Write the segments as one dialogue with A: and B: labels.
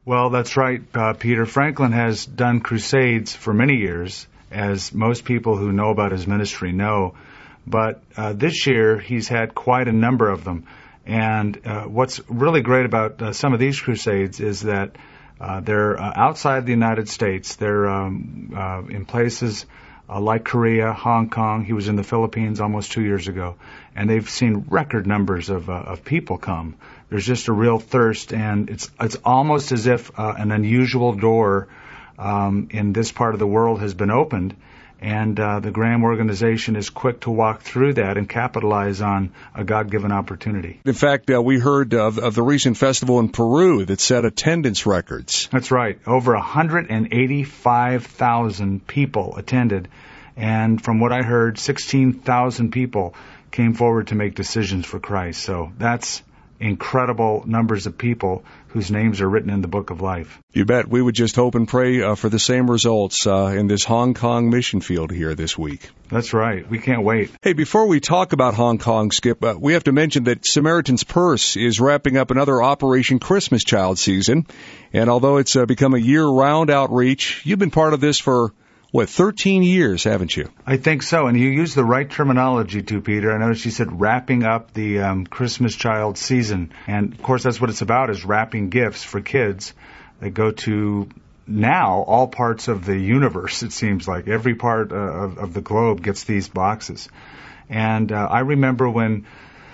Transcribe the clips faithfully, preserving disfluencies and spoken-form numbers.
A: Well, that's right, uh, Peter. Franklin has done crusades for many years, as most people who know about his ministry know. But uh, this year, he's had quite a number of them. And uh, what's really great about uh, some of these crusades is that uh, they're uh, outside the United States. They're um, uh, in places uh, like Korea, Hong Kong. He was in the Philippines almost two years ago. And they've seen record numbers of, uh, of people come. There's just a real thirst, and it's it's almost as if uh, an unusual door um, in this part of the world has been opened, and uh, the Graham organization is quick to walk through that and capitalize on a God-given opportunity.
B: In fact, uh, we heard of, of the recent festival in Peru that set attendance records.
A: That's right. Over one hundred eighty-five thousand people attended, and from what I heard, sixteen thousand people came forward to make decisions for Christ. So that's incredible numbers of people whose names are written in the book of life.
B: You bet. We would just hope and pray uh, for the same results uh, in this Hong Kong mission field here this week.
A: That's right. We can't wait.
B: Hey, before we talk about Hong Kong, Skip, uh, we have to mention that Samaritan's Purse is wrapping up another Operation Christmas Child season. And although it's uh, become a year-round outreach, you've been part of this for what, thirteen years, haven't you?
A: I think so, and you used the right terminology too, Peter. I noticed you said wrapping up the um, Christmas child season. And, of course, that's what it's about, is wrapping gifts for kids that go to now all parts of the universe, it seems like. Every part uh, of, of the globe gets these boxes. And uh, I remember when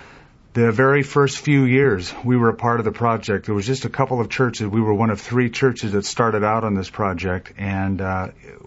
A: the very first few years we were a part of the project, there was just a couple of churches. We were one of three churches that started out on this project, and uh,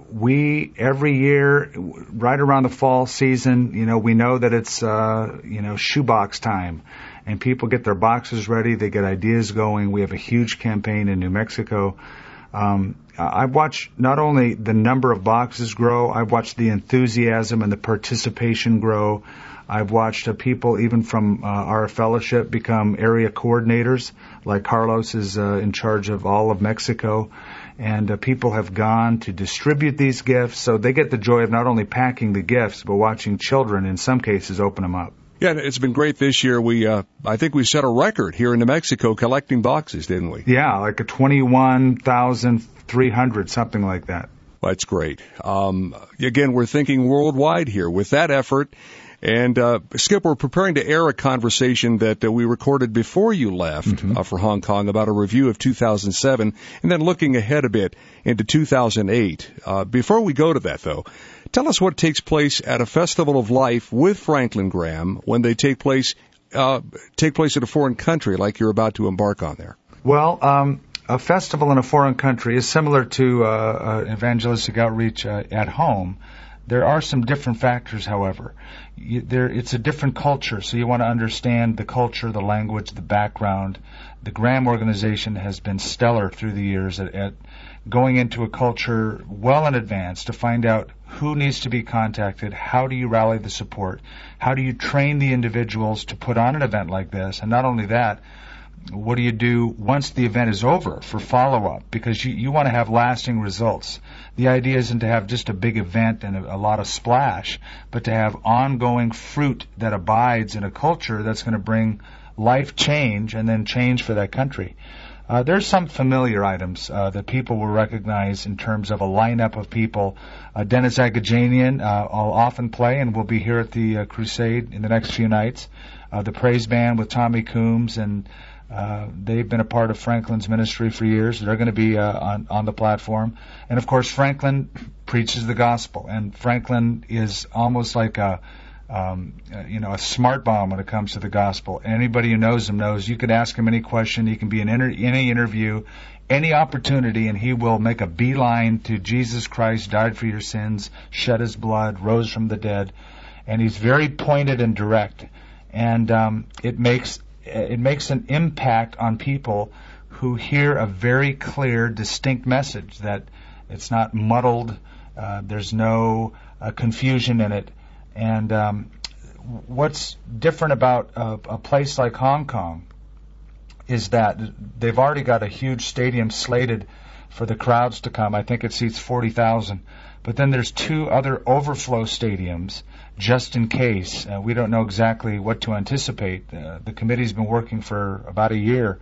A: we, every year, right around the fall season, you know, we know that it's, uh, you know, shoebox time, and people get their boxes ready, they get ideas going. We have a huge campaign in New Mexico. Um, I've watched not only the number of boxes grow, I've watched the enthusiasm and the participation grow. I've watched uh, people, even from uh, our fellowship, become area coordinators, like Carlos is uh, in charge of all of Mexico. And uh, people have gone to distribute these gifts, so they get the joy of not only packing the gifts, but watching children, in some cases, open them up.
B: Yeah, it's been great this year. We, uh, I think we set a record here in New Mexico collecting boxes, didn't we?
A: Yeah, like a twenty-one thousand three hundred, something like that.
B: That's great. Um, again, we're thinking worldwide here with that effort. And, uh, Skip, we're preparing to air a conversation that uh, we recorded before you left mm-hmm. uh, for Hong Kong about a review of two thousand seven, and then looking ahead a bit into two thousand eight. Uh, before we go to that, though, tell us what takes place at a Festival of Life with Franklin Graham when they take place, uh, take place in a foreign country like you're about to embark on there.
A: Well, um, a festival in a foreign country is similar to uh, uh, evangelistic outreach uh, at home. There are some different factors, however. You, there, it's a different culture, so you want to understand the culture, the language, the background. The Graham organization has been stellar through the years at, at going into a culture well in advance to find out who needs to be contacted, how do you rally the support, how do you train the individuals to put on an event like this, and not only that, what do you do once the event is over for follow-up? Because you, you want to have lasting results. The idea isn't to have just a big event and a, a lot of splash, but to have ongoing fruit that abides in a culture that's going to bring life change and then change for that country. Uh, there's some familiar items uh, that people will recognize in terms of a lineup of people. Uh, Dennis Agajanian uh, I'll often play and will be here at the uh, Crusade in the next few nights. Uh, the Praise Band with Tommy Coombs, and uh, they've been a part of Franklin's ministry for years. They're going to be uh, on, on the platform. And, of course, Franklin preaches the gospel, and Franklin is almost like a Um, you know, a smart bomb when it comes to the gospel. Anybody who knows him knows you could ask him any question. He can be in inter- any interview, any opportunity, and he will make a beeline to Jesus Christ, died for your sins, shed his blood, rose from the dead. And he's very pointed and direct. And um, it makes it makes an impact on people who hear a very clear, distinct message, that it's not muddled, uh, there's no uh, confusion in it. And um, what's different about a, a place like Hong Kong is that they've already got a huge stadium slated for the crowds to come. I think it seats forty thousand. But then there's two other overflow stadiums just in case. Uh, we don't know exactly what to anticipate. Uh, the committee's been working for about a year.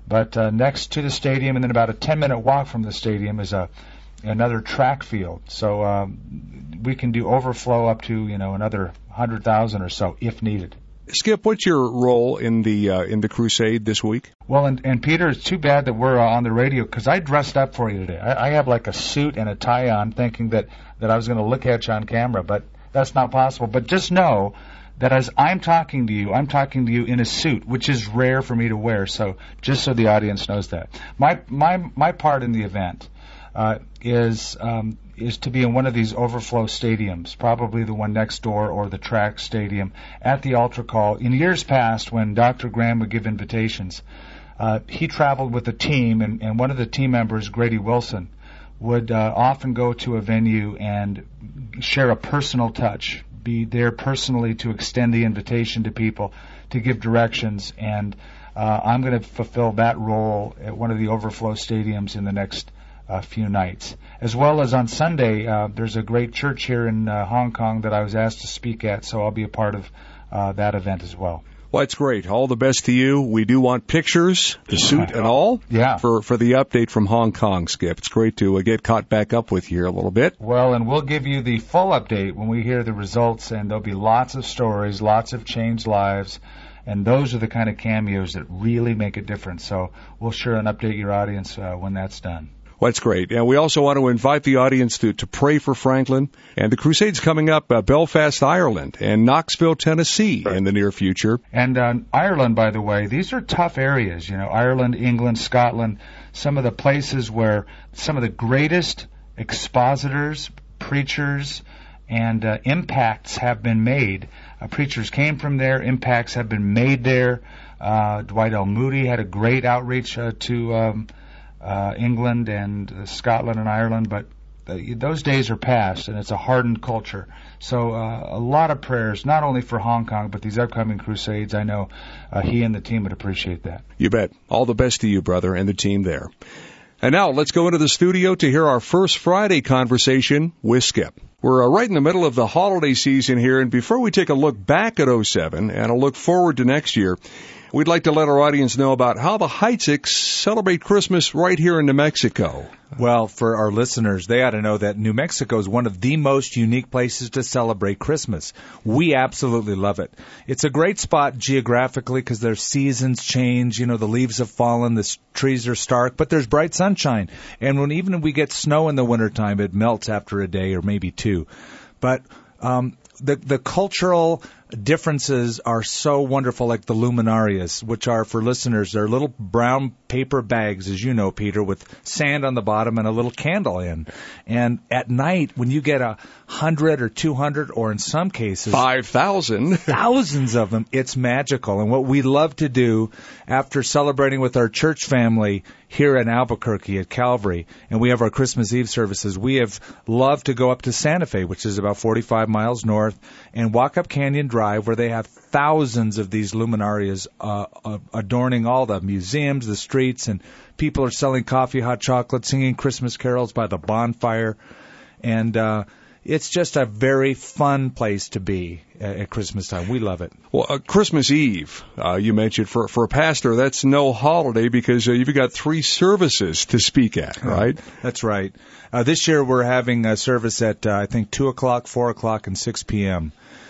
A: But uh, next to the stadium, and then about a ten-minute walk from the stadium, is a another track field. So um, we can do overflow up to you know another one hundred thousand or so if needed.
B: Skip, what's your role in the uh, in the crusade this week?
A: Well, and, and Peter, it's too bad that we're uh, on the radio because I dressed up for you today. I, I have like a suit and a tie on, thinking that, that I was going to look at you on camera, but that's not possible. But just know that as I'm talking to you, I'm talking to you in a suit, which is rare for me to wear. So just so the audience knows that, my my my part in the event uh, is um, is to be in one of these overflow stadiums, probably the one next door or the track stadium, at the altar call. In years past, when Doctor Graham would give invitations, uh, he traveled with a team, and, and one of the team members, Grady Wilson, would uh, often go to a venue and share a personal touch, be there personally to extend the invitation to people, to give directions, and uh, I'm going to fulfill that role at one of the overflow stadiums in the next a few nights. As well as on Sunday, uh, there's a great church here in uh, Hong Kong that I was asked to speak at, so I'll be a part of uh, that event as well.
B: Well, it's great. All the best to you. We do want pictures, the suit and all,
A: yeah.
B: for, for the update from Hong Kong, Skip. It's great to uh, get caught back up with you here a little bit.
A: Well, and we'll give you the full update when we hear the results, and there'll be lots of stories, lots of changed lives, and those are the kind of cameos that really make a difference. So we'll share and update your audience uh, when that's done.
B: Well, that's great. And we also want to invite the audience to, to pray for Franklin. And the crusade's coming up, uh, Belfast, Ireland, and Knoxville, Tennessee in the near future.
A: And uh, Ireland, by the way, these are tough areas. You know, Ireland, England, Scotland, some of the places where some of the greatest expositors, preachers, and uh, impacts have been made. Uh, preachers came from there. Impacts have been made there. Uh, Dwight L. Moody had a great outreach uh, to um, uh, England and uh, Scotland and Ireland, but uh, those days are past, and it's a hardened culture. So uh, a lot of prayers, not only for Hong Kong, but these upcoming crusades. I know uh, he and the team would appreciate that.
B: You bet. All the best to you, brother, and the team there. And now let's go into the studio to hear our first Friday conversation with Skip. We're uh, right in the middle of the holiday season here, and before we take a look back at oh seven and a look forward to next year, we'd like to let our audience know about how the Heidsieck celebrate Christmas right here in New Mexico.
C: Well, for our listeners, they ought to know that New Mexico is one of the most unique places to celebrate Christmas. We absolutely love it. It's a great spot geographically because their seasons change. You know, the leaves have fallen, the trees are stark, but there's bright sunshine. And when even if we get snow in the wintertime, it melts after a day or maybe two. But um, the the cultural differences are so wonderful, like the luminarias, which are, for listeners, they're little brown paper bags, as you know, Peter, with sand on the bottom and a little candle in. And at night, when you get a hundred or two hundred, or in some cases
B: five thousand,
C: thousands of them, it's magical. And what we love to do after celebrating with our church family here in Albuquerque at Calvary, and we have our Christmas Eve services, we have loved to go up to Santa Fe, which is about forty-five miles north, and walk up Canyon Drive, where they have thousands of these luminarias uh, uh, adorning all the museums, the streets, and people are selling coffee, hot chocolate, singing Christmas carols by the bonfire. And uh, it's just a very fun place to be at, at Christmas time. We love it.
B: Well, uh, Christmas Eve, uh, you mentioned, for, for a pastor, that's no holiday because uh, you've got three services to speak at, right?
C: That's right. Uh, this year we're having a service at, uh, I think, two o'clock, four o'clock, and six p.m.,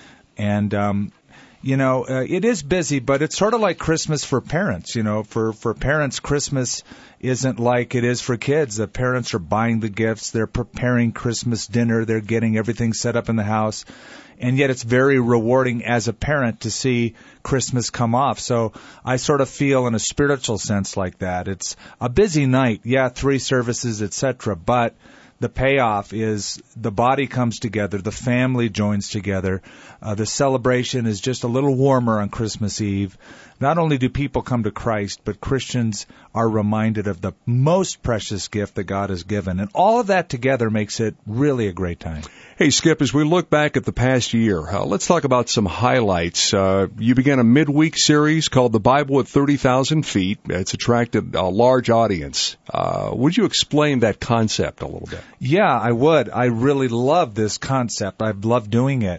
C: And, um, you know, uh, it is busy, but it's sort of like Christmas for parents. You know, for, for parents, Christmas isn't like it is for kids. The parents are buying the gifts. They're preparing Christmas dinner. They're getting everything set up in the house. And yet it's very rewarding as a parent to see Christmas come off. So I sort of feel in a spiritual sense like that. It's a busy night. Yeah, three services, et cetera, but the payoff is the body comes together, the family joins together, uh, the celebration is just a little warmer on Christmas Eve. Not only do people come to Christ, but Christians are reminded of the most precious gift that God has given. And all of that together makes it really a great time.
B: Hey, Skip, as we look back at the past year, uh, let's talk about some highlights. Uh, you began a midweek series called The Bible at thirty thousand feet. It's attracted a large audience. Uh, would you explain that concept a little bit?
C: Yeah, I would. I really love this concept. I've loved doing it.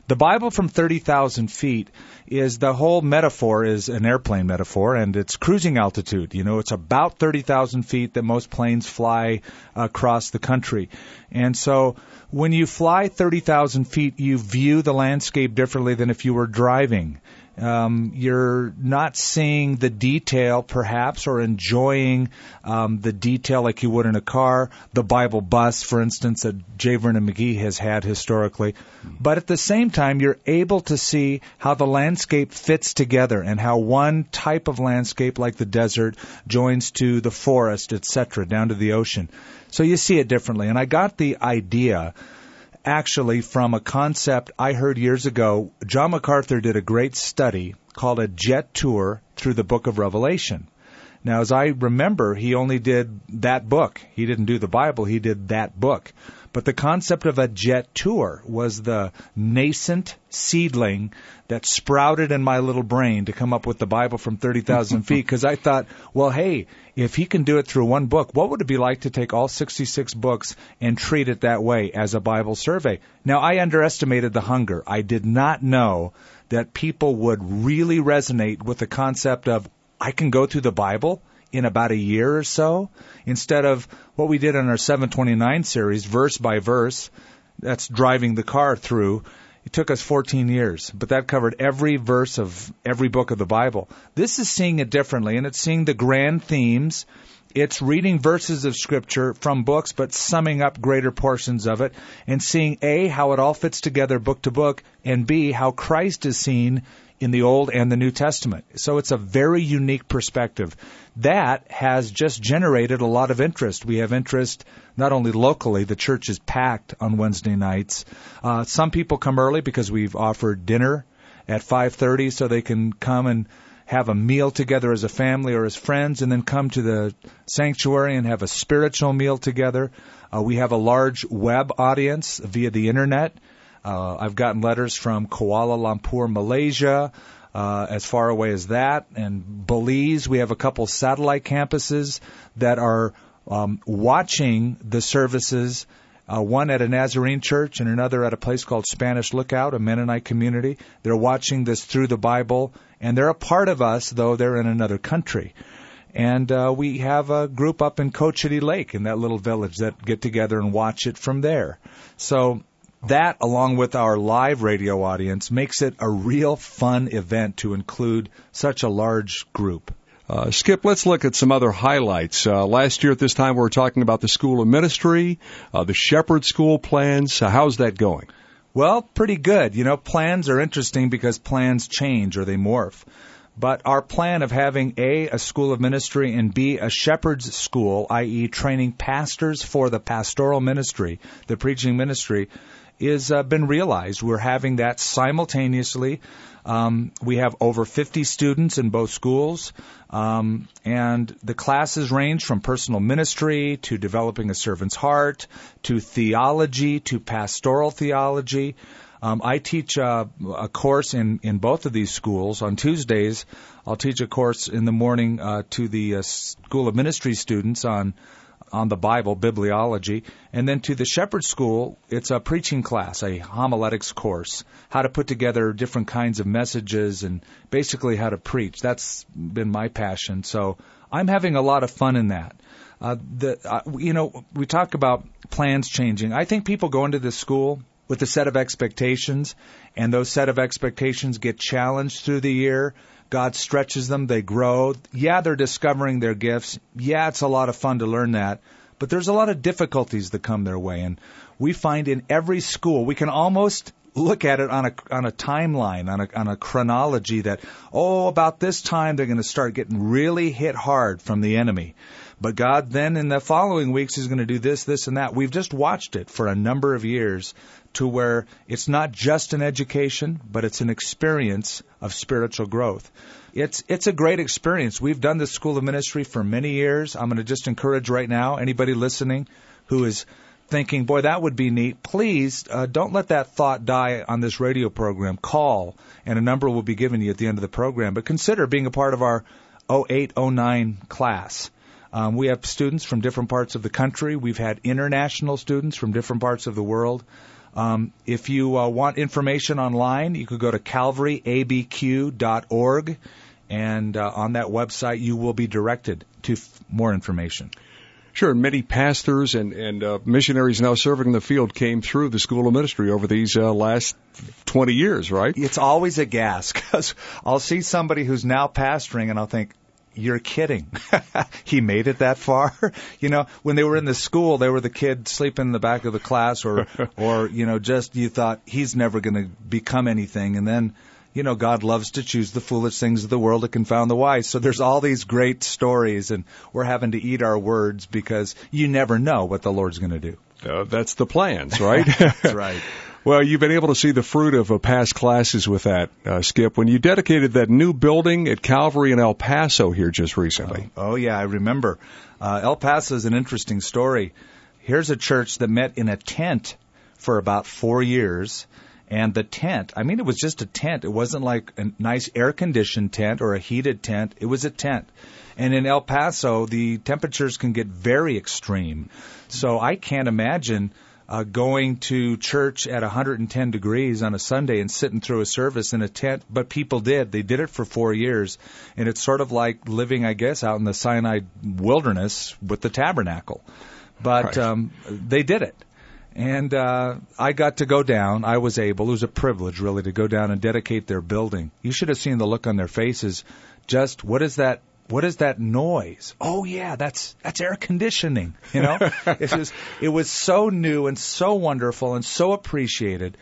C: The Bible from thirty thousand feet is the whole metaphor is an airplane metaphor, and it's cruising altitude. You know, it's about thirty thousand feet that most planes fly across the country. And so when you fly thirty thousand feet, you view the landscape differently than if you were driving. Um, you're not seeing the detail, perhaps, or enjoying um, the detail like you would in a car. The Bible bus, for instance, that J. Vernon McGee has had historically. But at the same time, you're able to see how the landscape fits together and how one type of landscape, like the desert, joins to the forest, et cetera, down to the ocean. So you see it differently. And I got the idea actually from a concept I heard years ago. John MacArthur did a great study called a jet tour through the book of Revelation. Now, as I remember, he only did that book. He didn't do the Bible. He did that book. But the concept of a jet tour was the nascent seedling that sprouted in my little brain to come up with the Bible from thirty thousand feet, because I thought, well, hey, if he can do it through one book, what would it be like to take all sixty-six books and treat it that way as a Bible survey? Now, I underestimated the hunger. I did not know that people would really resonate with the concept of, I can go through the Bible in about a year or so, instead of what we did in our seven twenty-nine series, verse by verse. That's driving the car through. It took us fourteen years, but that covered every verse of every book of the Bible. This is seeing it differently, and it's seeing the grand themes. It's reading verses of Scripture from books, but summing up greater portions of it, and seeing, A, how it all fits together book to book, and B, how Christ is seen in the Old and the New Testament. So it's a very unique perspective. That has just generated a lot of interest. We have interest not only locally, the church is packed on Wednesday nights. Uh, some people come early because we've offered dinner at five thirty so they can come and have a meal together as a family or as friends, and then come to the sanctuary and have a spiritual meal together. Uh, we have a large web audience via the Internet. Uh, I've gotten letters from Kuala Lumpur, Malaysia, uh, as far away as that, and Belize. We have a couple satellite campuses that are um, watching the services, uh, one at a Nazarene church and another at a place called Spanish Lookout, a Mennonite community. They're watching this through the Bible, and they're a part of us, though they're in another country. And uh, we have a group up in Cochiti Lake, in that little village, that get together and watch it from there. So that, along with our live radio audience, makes it a real fun event to include such a large group.
B: Uh, Skip, let's look at some other highlights. Uh, last year at this time, we were talking about the School of Ministry, uh, the Shepherd School plans. Uh, how's that going?
C: Well, pretty good. You know, plans are interesting because plans change or they morph. But our plan of having A, a school of ministry, and B, a shepherd's school, that is training pastors for the pastoral ministry, the preaching ministry, is uh, been realized. We're having that simultaneously. Um, we have over fifty students in both schools, um, and the classes range from personal ministry to developing a servant's heart to theology to pastoral theology. Um, I teach uh, a course in, in both of these schools. On Tuesdays, I'll teach a course in the morning uh, to the uh, School of Ministry students on on the Bible, bibliology, and then to the Shepherd School, it's a preaching class, a homiletics course, how to put together different kinds of messages and basically how to preach. That's been my passion, so I'm having a lot of fun in that. Uh, the uh, you know, we talk about plans changing. I think people go into this school with a set of expectations, and those set of expectations get challenged through the year. God stretches them, they grow. Yeah, they're discovering their gifts. Yeah, it's a lot of fun to learn that. But there's a lot of difficulties that come their way. And we find in every school, we can almost look at it on a on a timeline, on a on a chronology that, oh, about this time they're going to start getting really hit hard from the enemy. But God then in the following weeks is going to do this, this, and that. We've just watched it for a number of years to where it's not just an education, but it's an experience of spiritual growth. It's it's a great experience. We've done the School of Ministry for many years. I'm going to just encourage right now, anybody listening who is thinking, boy, that would be neat, please uh, don't let that thought die on this radio program. Call, and a number will be given you at the end of the program. But consider being a part of our oh eight oh nine class. Um, we have students from different parts of the country. We've had international students from different parts of the world. Um, if you uh, want information online, you could go to calvary a b q dot org, and uh, on that website you will be directed to f- more information.
B: Sure, many pastors and, and uh, missionaries now serving in the field came through the School of Ministry over these uh, last twenty years, right?
C: It's always a gas, because I'll see somebody who's now pastoring and I'll think, you're kidding. He made it that far? You know, when they were in the school, they were the kid sleeping in the back of the class, or, or you know, just you thought, he's never going to become anything. And then, you know, God loves to choose the foolish things of the world to confound the wise. So there's all these great stories, and we're having to eat our words because you never know what the Lord's going to do.
B: Uh, that's the plans, right?
C: That's right.
B: Well, you've been able to see the fruit of uh, past classes with that, uh, Skip, when you dedicated that new building at Calvary in El Paso here just recently.
C: Oh, oh yeah, I remember. Uh, El Paso is an interesting story. Here's a church that met in a tent for about four years. And the tent, I mean, it was just a tent. It wasn't like a nice air-conditioned tent or a heated tent. It was a tent. And in El Paso, the temperatures can get very extreme. So I can't imagine uh, going to church at one hundred ten degrees on a Sunday and sitting through a service in a tent. But people did. They did it for four years. And it's sort of like living, I guess, out in the Sinai wilderness with the tabernacle. But
B: right.
C: um, they did it. And uh, I got to go down. I was able. It was a privilege, really, to go down and dedicate their building. You should have seen the look on their faces. Just, what is that? What is that noise? Oh, yeah, that's that's air conditioning. You know, it was it was so new and so wonderful and so appreciated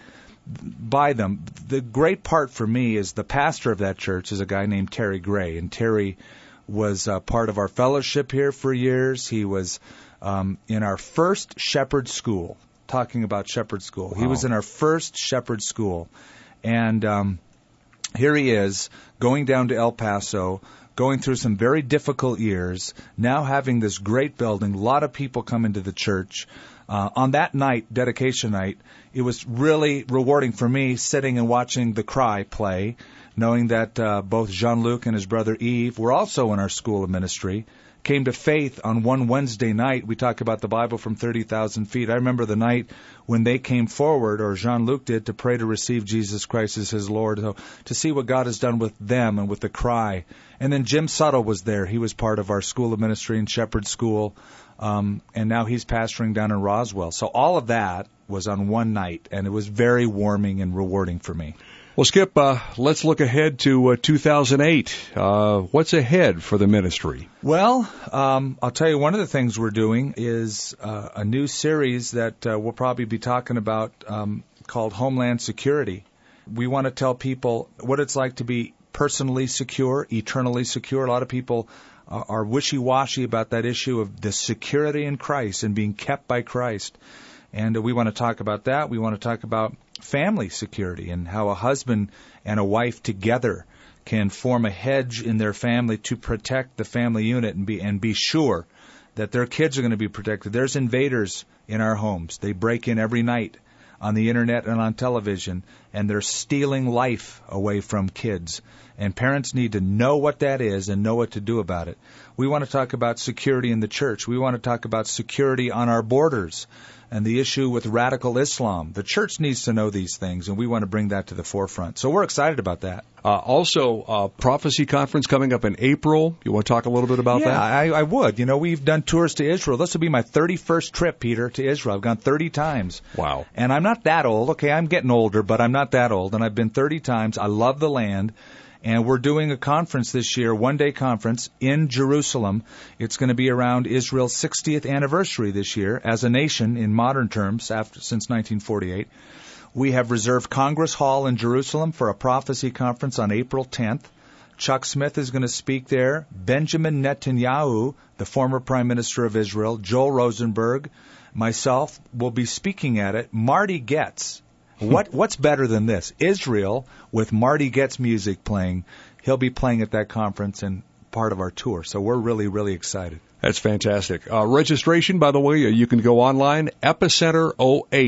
C: by them. The great part for me is the pastor of that church is a guy named Terry Gray, and Terry was uh, part of our fellowship here for years. He was um, in our first shepherd school. Talking about shepherd school. Wow. He was in our first shepherd school. And um, here he is, going down to El Paso, going through some very difficult years, now having this great building, a lot of people come into the church. Uh, on that night, dedication night, it was really rewarding for me sitting and watching The Cry play, knowing that uh, both Jean-Luc and his brother Yves were also in our school of ministry, came to faith on one Wednesday night. We talk about the Bible from thirty thousand feet. I remember the night when they came forward, or Jean-Luc did, to pray to receive Jesus Christ as his Lord, so, to see what God has done with them and with The Cry. And then Jim Suttle was there. He was part of our School of Ministry and Shepherd School, um, and now he's pastoring down in Roswell. So all of that was on one night, and it was very warming and rewarding for me.
B: Well, Skip, uh, let's look ahead to uh, two thousand eight. Uh, what's ahead for the ministry?
C: Well, um, I'll tell you, one of the things we're doing is uh, a new series that uh, we'll probably be talking about um, called Homeland Security. We want to tell people what it's like to be personally secure, eternally secure. A lot of people uh, are wishy-washy about that issue of the security in Christ and being kept by Christ. And uh, we want to talk about that. We want to talk about family security and how a husband and a wife together can form a hedge in their family to protect the family unit and be and be sure that their kids are going to be protected. There's invaders in our homes. They break in every night on the internet and on television, and they're stealing life away from kids. And parents need to know what that is and know what to do about it. We want to talk about security in the church. We want to talk about security on our borders and the issue with radical Islam. The church needs to know these things, and we want to bring that to the forefront. So we're excited about that.
B: Uh, also, uh, Prophecy Conference coming up in April. You want to talk a little bit about
C: yeah,
B: that?
C: Yeah, I, I would. You know, we've done tours to Israel. This will be my thirty-first trip, Peter, to Israel. I've gone thirty times.
B: Wow.
C: And I'm not that old. Okay, I'm getting older, but I'm not that old. And I've been thirty times. I love the land. And we're doing a conference this year, one-day conference in Jerusalem. It's going to be around Israel's sixtieth anniversary this year as a nation in modern terms after since nineteen forty-eight. We have reserved Congress Hall in Jerusalem for a prophecy conference on April tenth. Chuck Smith is going to speak there. Benjamin Netanyahu, the former Prime Minister of Israel, Joel Rosenberg, myself will be speaking at it. Marty Goetz. What what's better than this? Israel with Marty Goetz music playing. He'll be playing at that conference and part of our tour. So we're really, really excited.
B: That's fantastic. Uh, registration, by the way, you can go online, epicenter oh eight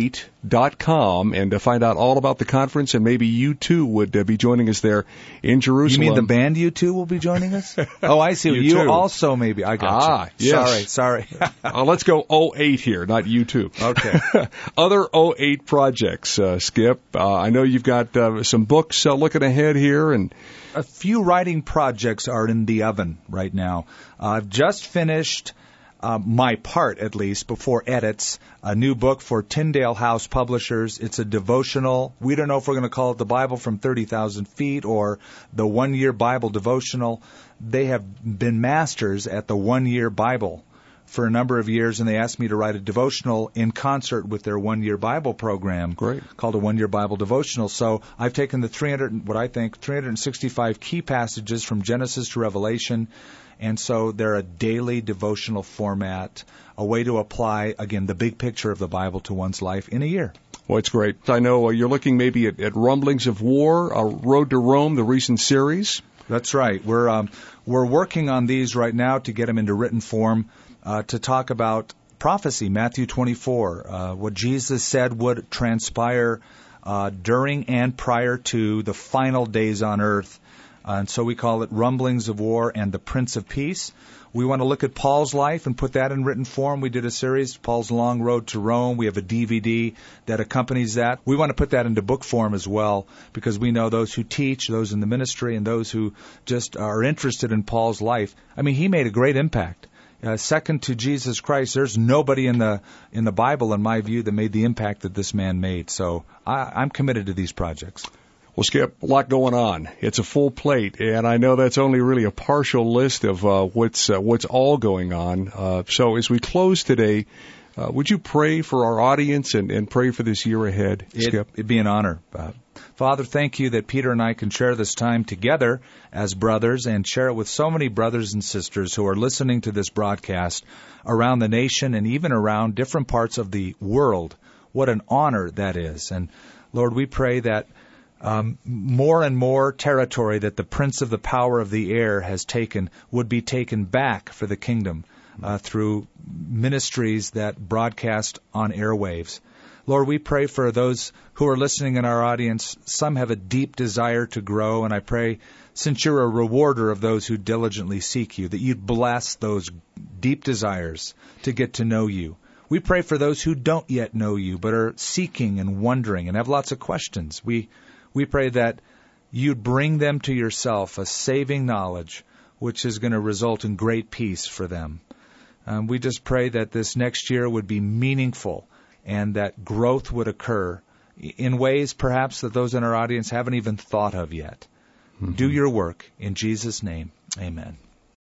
B: dot com and to find out all about the conference, and maybe you too would uh, be joining us there in Jerusalem.
C: You mean the band U two will be joining us? Oh, I see.
B: U two.
C: You also maybe. I got
B: ah,
C: you.
B: Yes.
C: Sorry, sorry.
B: uh, let's go oh eight here, not U two.
C: Okay.
B: Other oh eight projects, uh, Skip. Uh, I know you've got uh, some books uh, looking ahead here, and
C: a few writing projects are in the oven right now. Uh, I've just finished uh, my part, at least, before edits, a new book for Tyndale House Publishers. It's a devotional. We don't know if we're going to call it the Bible from thirty thousand feet or the one-year Bible devotional. They have been masters at the one-year Bible for a number of years, and they asked me to write a devotional in concert with their one-year Bible program.
B: Great.
C: Called a one-year Bible devotional. So I've taken the three hundred, what I think, three hundred sixty-five key passages from Genesis to Revelation, and so they're a daily devotional format, a way to apply, again, the big picture of the Bible to one's life in a year.
B: Well, it's great. I know uh, you're looking maybe at, at Rumblings of War, uh, Road to Rome, the recent series.
C: That's right. We're um, we're working on these right now to get them into written form. Uh, to talk about prophecy, Matthew twenty-four, uh, what Jesus said would transpire uh, during and prior to the final days on earth. Uh, and so we call it Rumblings of War and the Prince of Peace. We want to look at Paul's life and put that in written form. We did a series, Paul's Long Road to Rome. We have a D V D that accompanies that. We want to put that into book form as well, because we know those who teach, those in the ministry, and those who just are interested in Paul's life. I mean, he made a great impact. Uh, second to Jesus Christ, there's nobody in the in the Bible, in my view, that made the impact that this man made. So I, I'm committed to these projects.
B: Well, Skip, a lot going on. It's a full plate, and I know that's only really a partial list of uh, what's uh, what's all going on. Uh, so as we close today, uh, would you pray for our audience and, and pray for this year ahead,
C: it,
B: Skip?
C: It'd be an honor. Uh, Father, thank you that Peter and I can share this time together as brothers and share it with so many brothers and sisters who are listening to this broadcast around the nation and even around different parts of the world. What an honor that is. And Lord, we pray that um, more and more territory that the prince of the power of the air has taken would be taken back for the kingdom uh, through ministries that broadcast on airwaves. Lord, we pray for those who are listening in our audience. Some have a deep desire to grow, and I pray, since you're a rewarder of those who diligently seek you, that you'd bless those deep desires to get to know you. We pray for those who don't yet know you, but are seeking and wondering and have lots of questions. We we pray that you'd bring them to yourself, a saving knowledge, which is going to result in great peace for them. Um, we just pray that this next year would be meaningful, and that growth would occur in ways perhaps that those in our audience haven't even thought of yet. Mm-hmm. Do your work. In Jesus' name, amen.